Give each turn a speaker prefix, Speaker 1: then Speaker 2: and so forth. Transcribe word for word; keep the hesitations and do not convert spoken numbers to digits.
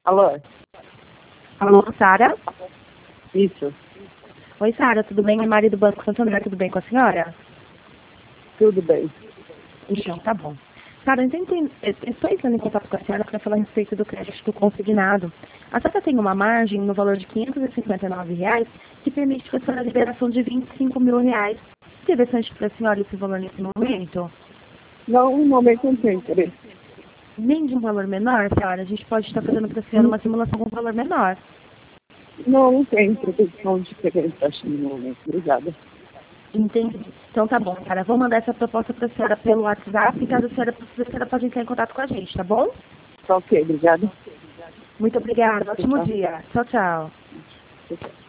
Speaker 1: Alô?
Speaker 2: Alô, Sara?
Speaker 1: Isso,
Speaker 2: Oi, Sara, tudo bem? É Mari do Banco Santander, tudo bem com a senhora?
Speaker 1: tudo bem.
Speaker 2: Então, tá bom. Sara, eu tentei- eu estou entrando em contato com a senhora para falar a respeito do crédito consignado. A senhora tem uma margem no valor de quinhentos e cinquenta e nove reais que permite que a senhora a liberação de vinte e cinco mil reais. Interessante para a senhora esse valor nesse momento?
Speaker 1: Não, no momento não tem interesse.
Speaker 2: Nem de um valor menor, senhora? A gente pode estar fazendo para a senhora uma simulação com um valor menor.
Speaker 1: Não, não tem proteção diferente, acho, no momento. Obrigada.
Speaker 2: Entendi. Então tá bom, cara. Vou mandar essa proposta para a senhora pelo WhatsApp e caso a senhora precise, a senhora pode entrar em contato com a gente, tá bom?
Speaker 1: Tá ok, obrigada.
Speaker 2: Muito obrigada. Ótimo
Speaker 1: Tchau.
Speaker 2: dia. Tchau, tchau.
Speaker 1: Tchau.